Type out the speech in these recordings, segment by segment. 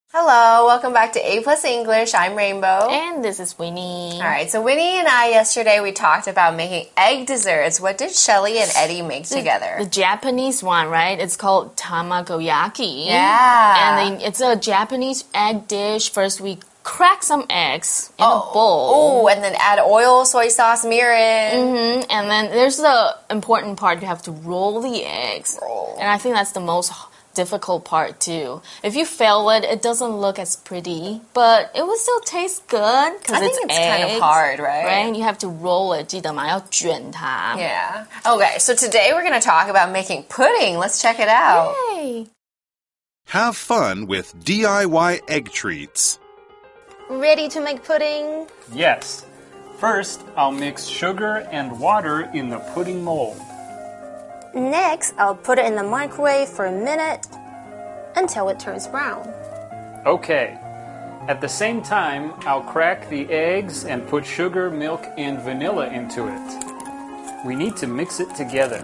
Hello, welcome back to A Plus English. I'm Rainbow. And this is Winnie. All right, so Winnie and I yesterday we talked about making egg desserts. What did Shelly and Eddie make together? The Japanese one, right? It's called tamagoyaki. Yeah. And it's a Japanese egg dish. First, we crack some eggs in a bowl. Oh, and then add oil, soy sauce, mirin. And then there's the important part. You have to roll the eggs. And I think that's the most difficult part too. If you fail it, it doesn't look as pretty, but it will still taste good because I think it's kind of hard, right? Right? You have to roll it. 记得吗？要卷它。 Yeah. Okay, so today we're going to talk about making pudding. Let's check it out. Yay! Have fun with DIY egg treats. Ready to make pudding? Yes. First, I'll mix sugar and water in the pudding mold. Next, I'll put it in the microwave for a minute until it turns brown. Okay. At the same time, I'll crack the eggs and put sugar, milk, and vanilla into it. We need to mix it together.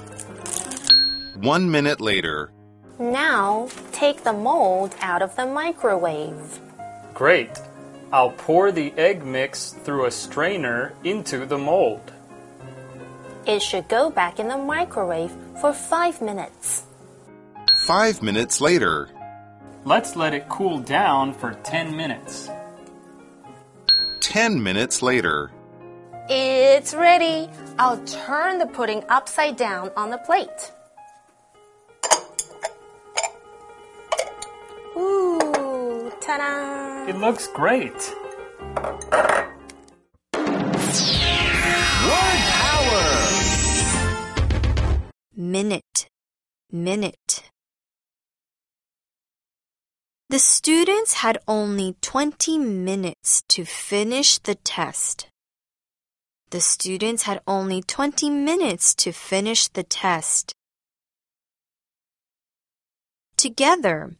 1 minute later. Now, take the mold out of the microwave. Great. I'll pour the egg mix through a strainer into the mold. It should go back in the microwave for 5 minutes. 5 minutes later. Let's let it cool down for 10 minutes. 10 minutes later. It's ready. I'll turn the pudding upside down on the plate. Ooh, ta-da! It looks great. Minute. The students had only 20 minutes to finish the test. The students had only 20 minutes to finish the test. Together.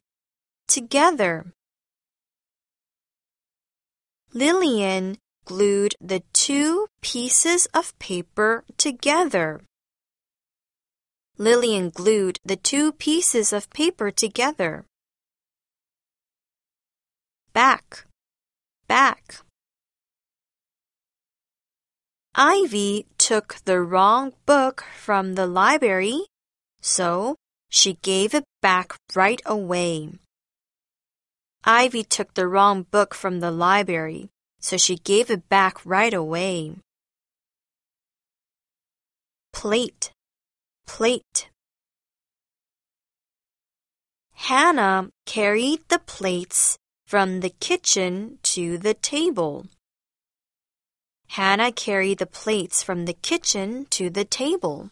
Lillian glued the 2 pieces of paper together. Lillian glued the 2 pieces of paper together. Back. Ivy took the wrong book from the library, so she gave it back right away. Ivy took the wrong book from the library, so she gave it back right away. Plate. Hannah carried the plates from the kitchen to the table. Hannah carried the plates from the kitchen to the table.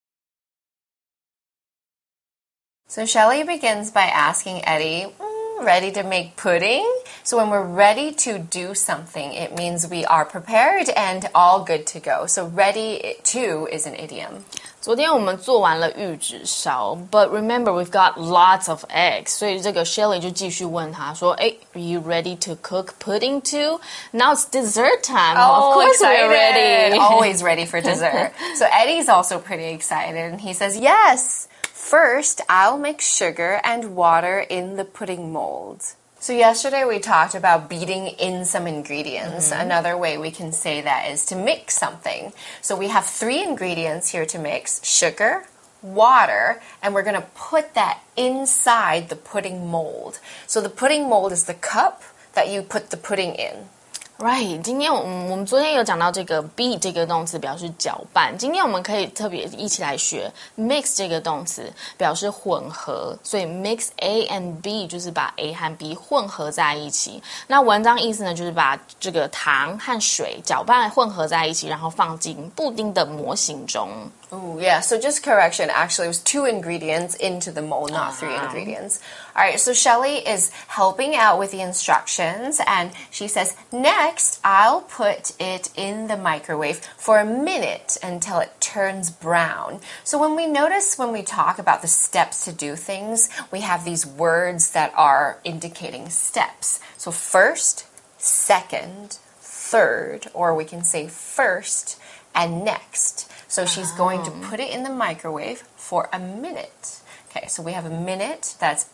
So Shelly begins by asking Eddie, ready to make pudding? So when we're ready to do something, it means we are prepared and all good to go. So ready to is an idiom. 昨天我们做完了玉子烧 but remember we've got lots of eggs. 所以这个 Shelly 就继续问他说 Are you ready to cook pudding too? Now it's dessert time. Of course excited. we're ready. Always ready for dessert. So Eddie's also pretty excited and he says, yes. First, I'll mix sugar and water in the pudding mold. So yesterday we talked about beating in some ingredients. Another way we can say that is to mix something. So we have 3 ingredients here to mix: sugar, water, and we're going to put that inside the pudding mold. So the pudding mold is the cup that you put the pudding in. Right. 今天我们昨天有讲到这个 beat 这个动词表示搅拌，今天我们可以特别一起来学 mix 这个动词表示混合，所以 mix A and B 就是把 A 和 B 混合在一起。那文章意思呢，就是把这个糖和水搅拌混合在一起，然后放进布丁的模型中。 Oh, yeah. So just correction. Actually, it was 2 ingredients into the mold, not 3 ingredients. All right. So Shelly is helping out with the instructions, and she says, next, I'll put it in the microwave for a minute until it turns brown. So when we talk about the steps to do things, we have these words that are indicating steps. So first, second, third, or we can say first and next. So she's going to put it in the microwave for a minute. Okay, so we have a minute. That's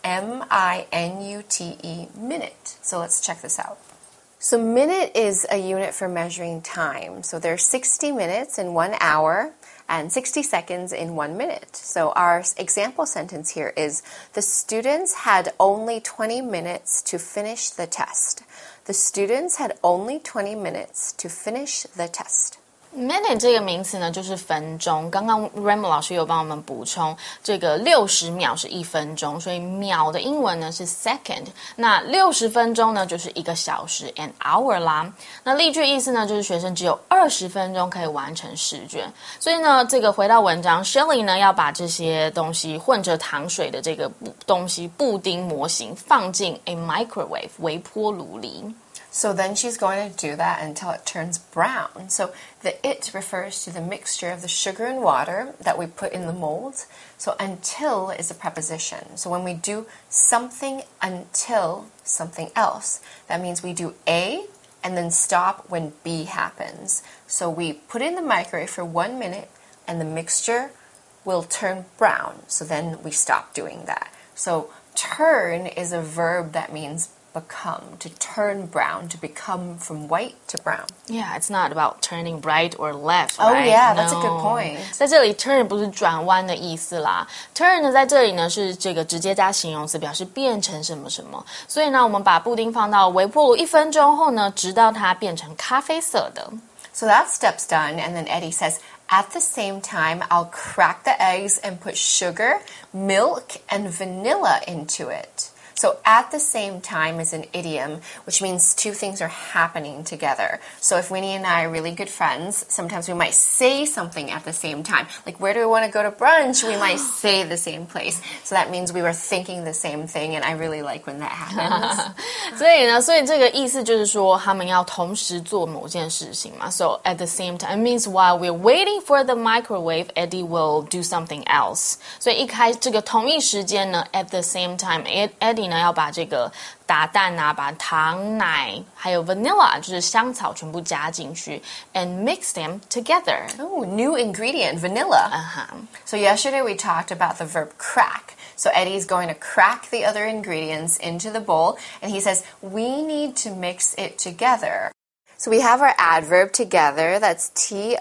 M-I-N-U-T-E, minute. So let's check this out. So minute is a unit for measuring time. So there's 60 minutes in 1 hour and 60 seconds in 1 minute. So our example sentence here is, the students had only 20 minutes to finish the test. The students had only 20 minutes to finish the test. Minute 这个名词呢，就是分钟。刚刚 Rainbow 老师有帮我们补充，这个60秒是1分钟，所以秒的英文呢是 second。那60分钟呢就是1个小时 an hour 啦。那例句意思呢，就是学生只有20分钟可以完成试卷。所以呢，这个回到文章 ，Shelly 呢要把这些东西混着糖水的这个东西布丁模型放进 a microwave 微波炉里。 So then she's going to do that until it turns brown. So the it refers to the mixture of the sugar and water that we put in the mold. So until is a preposition. So when we do something until something else, that means we do A and then stop when B happens. So we put it in the microwave for 1 minute and the mixture will turn brown. So then we stop doing that. So turn is a verb that means become, to turn brown, to become from white to brown. Yeah, it's not about turning right or left, Oh, right? yeah, that's a No. good point. 在这里 turn 不是转弯的意思啦 ，turn 呢在这里呢是这个直接加形容词，表示变成什么什么。所以呢，我们把布丁放到微波炉1分钟后呢，直到它变成咖啡色的。 So that step's done, and then Eddie says, at the same time, I'll crack the eggs and put sugar, milk, and vanilla into it. So at the same time is an idiom, which means two things are happening together. So if Winnie and I are really good friends, sometimes we might say something at the same time. Like, where do we want to go to brunch? We might say the same place. So that means we were thinking the same thing, and I really like when that happens. 所以这个意思就是说，他们要同时做某件事情嘛。So at the same time, it means while we're waiting for the microwave, Eddie will do something else. 所以这个同一时间呢 ，at the same time, Eddie 呢要把这个打蛋啊，把糖奶还有 vanilla 就是香草全部加进去 and mix them together. Oh, new ingredient, vanilla. So yesterday we talked about the verb crack. So Eddie's going to crack the other ingredients into the bowl, and he says, we need to mix it together. So we have our adverb together, that's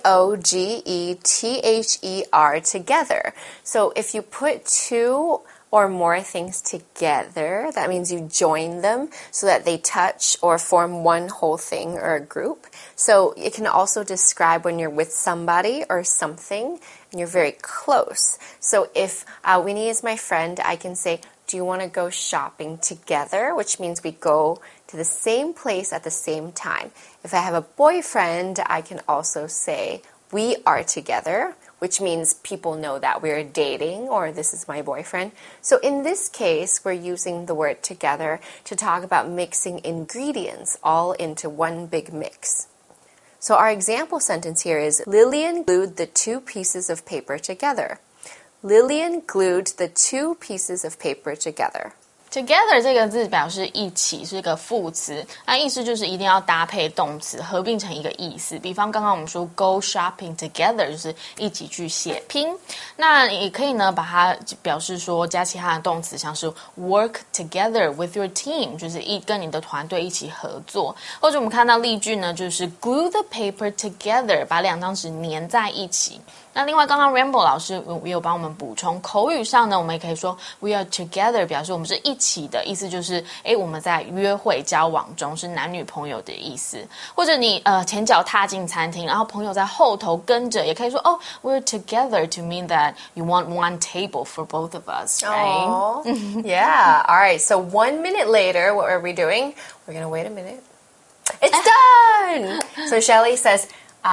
T-O-G-E-T-H-E-R, together. So if you put two or more things together, that means you join them so that they touch or form one whole thing or a group. So it can also describe when you're with somebody or something and you're very close. So if Winnie is my friend, I can say, do you want to go shopping together? Which means we go to the same place at the same time. If I have a boyfriend, I can also say, we are together, which means people know that we're dating or this is my boyfriend. So in this case, we're using the word together to talk about mixing ingredients all into one big mix. So our example sentence here is, Lillian glued the two pieces of paper together. Lillian glued the two pieces of paper together. Together 这个字表示一起，是一个副词，那意思就是一定要搭配动词，合并成一个意思。比方刚刚我们说 go shopping together 就是一起去血拼，那也可以呢把它表示说加其他的动词，像是 work together with your team 就是跟你的团队一起合作，或者我们看到例句呢就是 glue the paper together 把两张纸粘在一起。那另外，刚刚 Rainbow 老师也有帮我们补充，口语上呢，我们也可以说 we are together， 表示我们是一起的，意思就是我们在约会交往中，是男女朋友的意思。或者你前脚踏进餐厅，然后朋友在后头跟着，也可以说oh we're together to mean that you want one table for both of us, right? Oh, yeah. All right. So 1 minute later, what are we doing? We're gonna wait a minute. It's done. So Shelly says,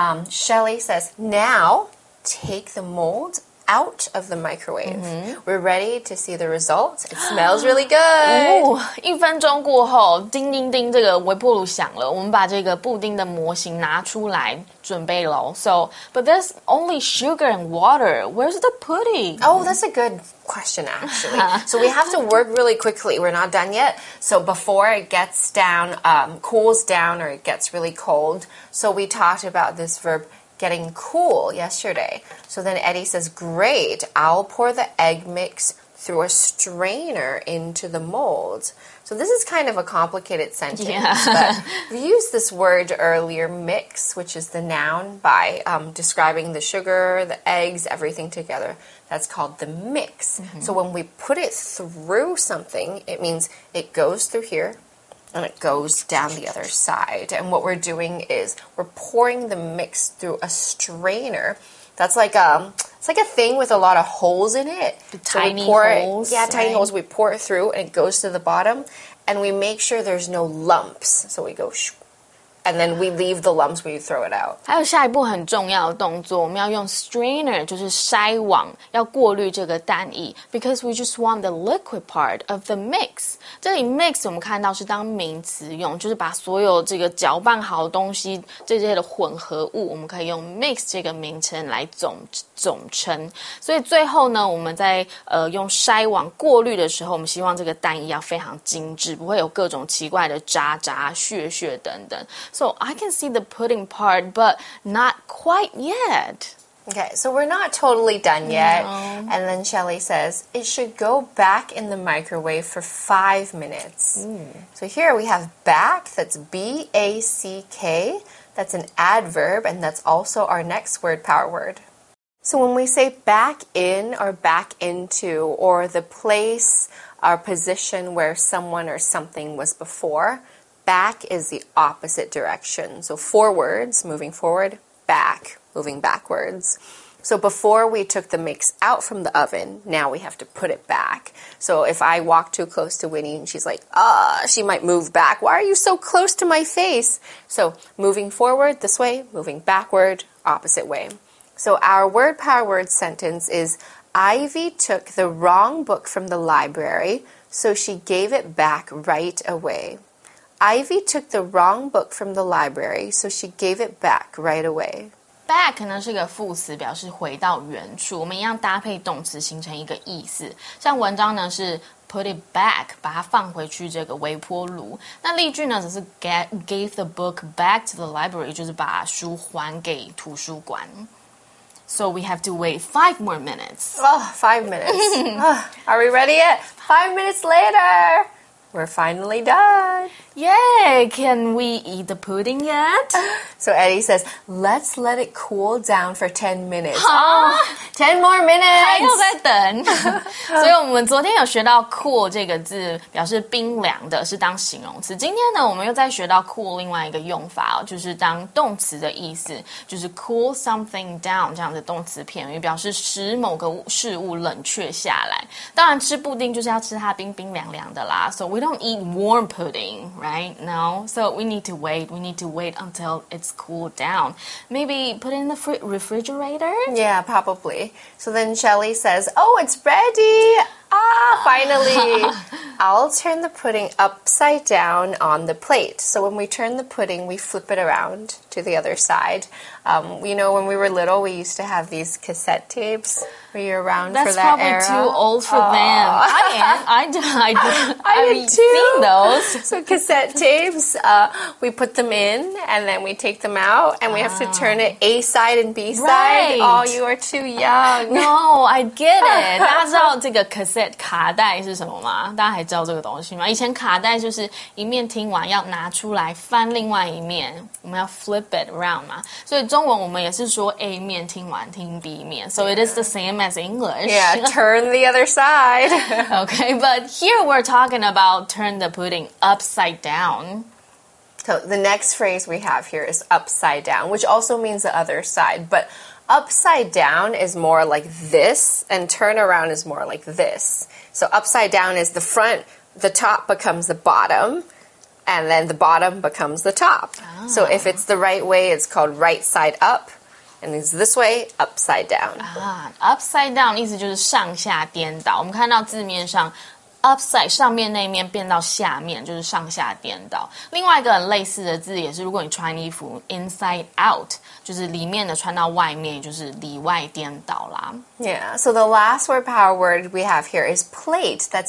now. Take the mold out of the microwave. We're ready to see the results. It smells really good. 1分钟过后，叮叮叮，这个微波炉响了。我们把这个布丁的模型拿出来，准备咯。So, but there's only sugar and water. Where's the pudding? Oh, that's a good question, actually. So we have to work really quickly. We're not done yet. So before it gets down, cools down, or it gets really cold. So we talked about this verb getting cool yesterday. So then Eddie says, great, I'll pour the egg mix through a strainer into the mold. So this is kind of a complicated sentence, but we used this word earlier, mix, which is the noun, by describing the sugar, the eggs, everything together. That's called the mix. So when we put it through something, it means it goes through here and it goes down the other side. And what we're doing is we're pouring the mix through a strainer. That's like it's like a thing with a lot of holes in it. Tiny holes. Tiny holes. We pour it through and it goes to the bottom, and we make sure there's no lumps. So we go and then we leave the lumps when you throw it out. 还有下一步很重要的动作，我们要用 strainer， 就是筛网，要过滤这个蛋液 ，because we just want the liquid part of the mix。这里 mix 我们看到是当名词用，就是把所有这个搅拌好的东西这些的混合物，我们可以用 mix 这个名称来总称。所以最后呢，我们在用筛网过滤的时候，我们希望这个蛋液要非常精致，不会有各种奇怪的渣屑等等。So I can see the pudding part, but not quite yet. Okay, so we're not totally done yet. No. And then Shelley says, it should go back in the microwave for 5 minutes. So here we have back, that's B-A-C-K. That's an adverb, and that's also our next word, power word. So when we say back in or back into, or the place or position where someone or something was before, back is the opposite direction. So forwards, moving forward, back, moving backwards. So before we took the mix out from the oven, now we have to put it back. So if I walk too close to Winnie and she's like, she might move back. Why are you so close to my face? So moving forward this way, moving backward, opposite way. So our word power word sentence is, Ivy took the wrong book from the library, so she gave it back right away. Ivy took the wrong book from the library, so she gave it back right away. Back 呢是个副词，表示回到原处。我们一样搭配动词形成一个意思。像文章呢是 put it back， 把它放回去这个微波炉。那例句呢只是 gave the book back to the library， 就是把书还给图书馆。So we have to wait 5 more minutes. Oh, 5 minutes. Are we ready yet? 5 minutes later. We're finally done. Yay! Can we eat the pudding yet? So Eddie says, let's let it cool down for 10 minutes. 10 more 还 minutes. 要再等。所以我们昨天有学到 cool 这个字，表示冰凉的，是当形容词。今天呢，我们又再学到 cool 另外一个用法哦，就是当动词的意思，就是 cool something down 这样的动词片语，表示使某个事物冷却下来。当然，吃布丁就是要吃它冰冰凉凉的啦。So we don't eat warm pudding, right? No. So we need to wait. We need to wait until it's cooled down. Maybe put it in the refrigerator? Yeah, probably. So then Shelley says, oh, it's ready. Finally. I'll turn the pudding upside down on the plate. So when we turn the pudding, we flip it around to the other side. You know, when we were little, we used to have these cassette tapes. Were you around for that era? That's probably too old for them. I am. I've seen those. So cassette tapes, we put them in and then we take them out and we have to turn it A side and B side. Right. Oh, you are too young. No, I get it. 大家知道这个 cassette 卡带是什么吗？大家还知道这个东西吗？以前卡带就是一面听完要拿出来翻另外一面，我们要 flip it around 嘛。所以中文我们也是说 A 面听完听 B 面。So it is the same as English. Yeah, turn the other side. Okay, but here we're talking about turn the pudding upside down. So the next phrase we have here is upside down, which also means the other side. But upside down is more like this, and turn around is more like this. So upside down is the front, the top becomes the bottom, and then the bottom becomes the top. So if it's the right way, it's called right side up. And it's this way, upside down. Upside down 意思就是上下颠倒。我们看到字面上 upside 上面那一面变到下面，就是上下颠倒。另外一个很类似的字也是，如果你穿衣服 inside out， 就是里面的穿到外面，就是里外颠倒啦。 Yeah, so the last word power word we have here is plate. That's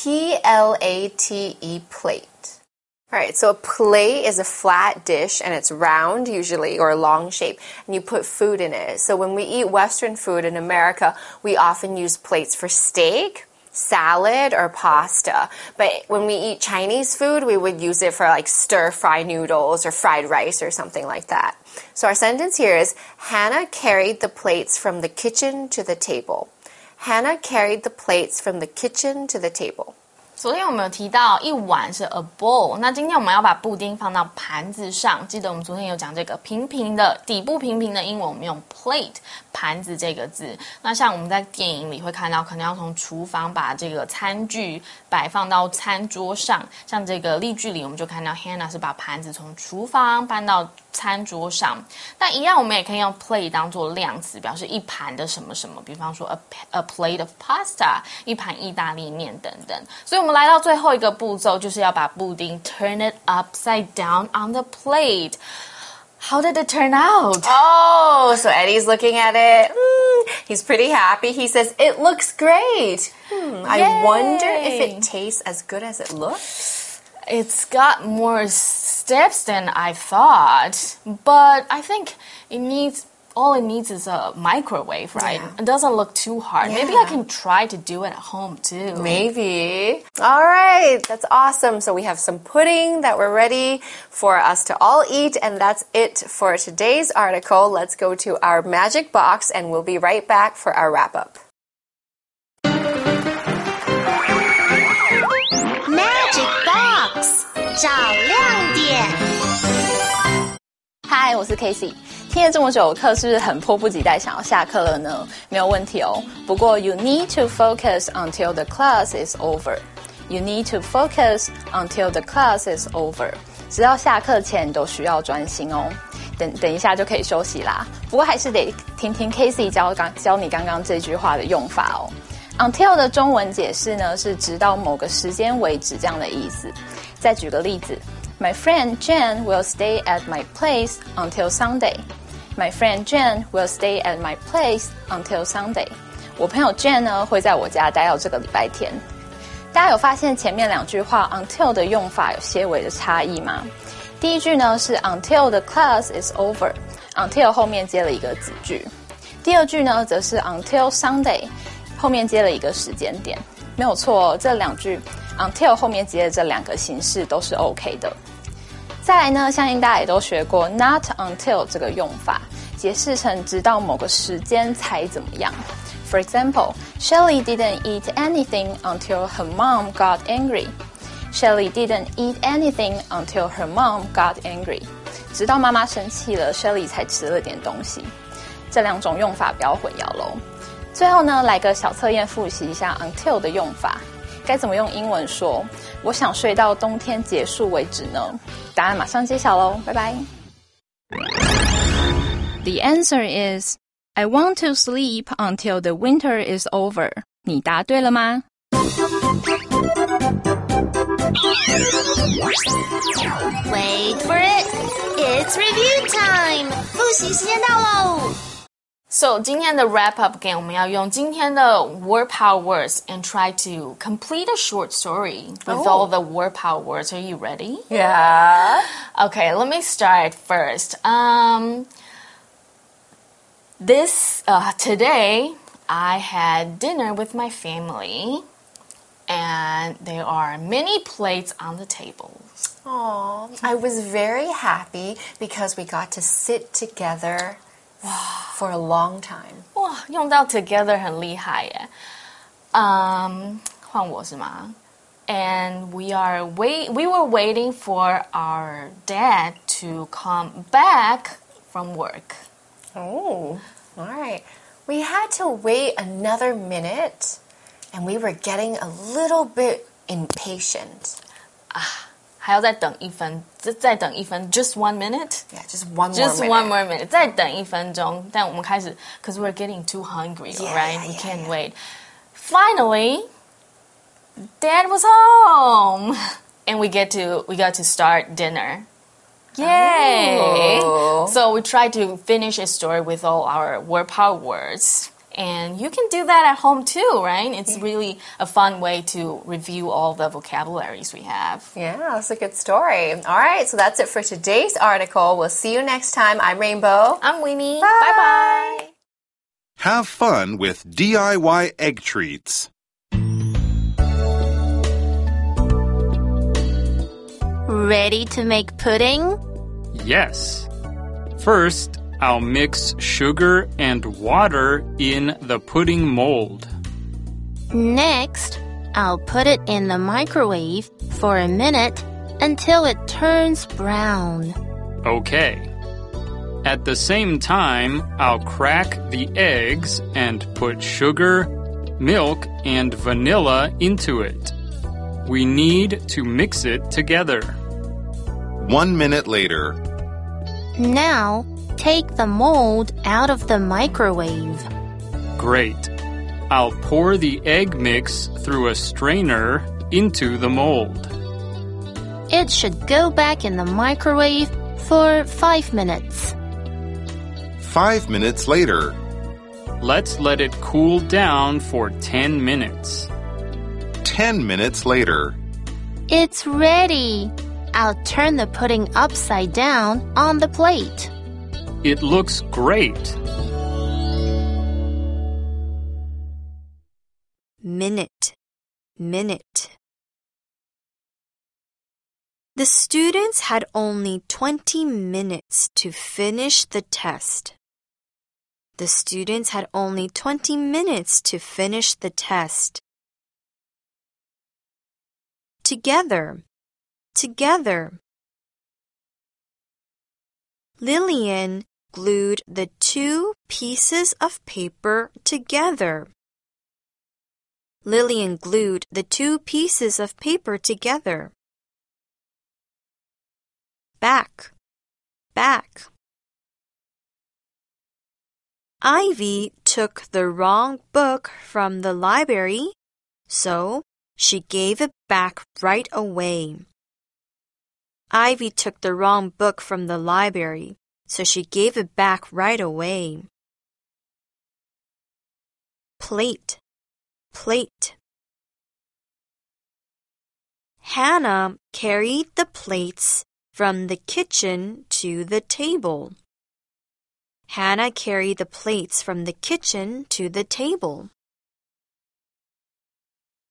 P-L-A-T-E, plate. All right, so a plate is a flat dish and it's round usually or a long shape and you put food in it. So when we eat Western food in America, we often use plates for steak salad or pasta. But when we eat Chinese food, we would use it for like stir-fry noodles or fried rice or something like that. So our sentence here is, Hannah carried the plates from the kitchen to the table. Hannah carried the plates from the kitchen to the table. 昨天我们有提到一碗是 a bowl， 那今天我们要把布丁放到盘子上。记得我们昨天有讲这个平平的底部平平的英文，我们用 plate 盘子这个字。那像我们在电影里会看到，可能要从厨房把这个餐具摆放到餐桌上。像这个例句里，我们就看到 Hannah 是把盘子从厨房搬到餐桌上。那一样，我们也可以用 plate 当做量词，表示一盘的什么什么。比方说 a plate of pasta， 一盘意大利面等等。所以我们来到最后一个步骤，就是要把布丁 turn it upside down on the plate. How did it turn out? Oh, so Eddie's looking at it. He's pretty happy. He says, it looks great. I wonder if it tastes as good as it looks. It's got more steps than I thought, but I think all it needs is a microwave, right? Yeah. It doesn't look too hard. Yeah. Maybe I can try to do it at home too. Maybe. All right, that's awesome. So we have some pudding that we're ready for us to all eat, and that's it for today's article. Let's go to our magic box, and we'll be right back for our wrap-up. Magic Box 找亮点。 嗨，我是 Casey。听了这么久的课，是不是很迫不及待想要下课了呢？没有问题哦。不过 you need to focus until the class is over. You need to focus until the class is over. 直到下课前你都需要专心哦。等一下就可以休息啦。不过还是得听听 Casey 教你刚刚这句话的用法哦。Until 的中文解释呢是直到某个时间为止这样的意思。再举个例子 ，My friend Jen will stay at my place until Sunday.My friend Jen will stay at my place until Sunday. 我朋友 Jen 呢会在我家待到这个礼拜天。大家有发现前面两句话 until 的用法有些微的差异吗？第一句呢是 until the class is over， until 后面接了一个子句。第二句呢则是 until Sunday， 后面接了一个时间点。没有错，这两句 until 后面接的这两个形式都是 OK 的。再来呢，相信大家也都学过 not until 这个用法，解释成直到某个时间才怎么样。For example, Shelly didn't eat anything until her mom got angry. Shelly didn't eat anything until her mom got angry. 直到妈妈生气了 ，Shelly 才吃了点东西。这两种用法不要混淆喽。最后呢，来个小测验复习一下 until 的用法。该怎么用英文说我想睡到冬天结束为止呢？答案马上揭晓咯，拜拜。The answer is I want to sleep until the winter is over. 你答对了吗？ Wait for it. It's review time. 复习时间到喽。 So 今天的 wrap up game 我们要用今天的 word power words and try to complete a short story with all the word power words. Are you ready? Yeah. Okay, let me start first. Today I had dinner with my family and there are many plates on the table. Aw, I was very happy because we got to sit together for a long time. 哇，用到 together 很厉害耶。换我是吗？ And we were waiting for our dad to come back from work. Oh, all right. We had to wait another minute, and we were getting a little bit impatient. 还要再等一分 just 1 minute? Yeah, just one more Just minute. one more minute. 再等1分钟，但我们开始 because we're getting too hungry, right? We can't wait. Finally, Dad was home, and we got to start dinner. Yay! Oh. So we tried to finish a story with all our word power words. And you can do that at home too, right? It's really a fun way to review all the vocabularies we have. Yeah, that's a good story. All right, so that's it for today's article. We'll see you next time. I'm Rainbow. I'm Winnie. Bye. Bye-bye. Have fun with DIY egg treats. Ready to make pudding? Yes. First, I'll mix sugar and water in the pudding mold. Next, I'll put it in the microwave for a minute until it turns brown. Okay. At the same time, I'll crack the eggs and put sugar, milk, and vanilla into it. We need to mix it together. 1 minute later. Now, take the mold out of the microwave. Great. I'll pour the egg mix through a strainer into the mold. It should go back in the microwave for 5 minutes. 5 minutes later. Let's let it cool down for 10 minutes. 10 minutes later. It's ready. I'll turn the pudding upside down on the plate. It looks great. Minute. The students had only 20 minutes to finish the test. The students had only 20 minutes to finish the test. Together. Lillian glued the 2 pieces of paper together. Lillian glued the 2 pieces of paper together. Back. Ivy took the wrong book from the library, so she gave it back right away. Ivy took the wrong book from the library, so she gave it back right away. Plate. Hannah carried the plates from the kitchen to the table. Hannah carried the plates from the kitchen to the table.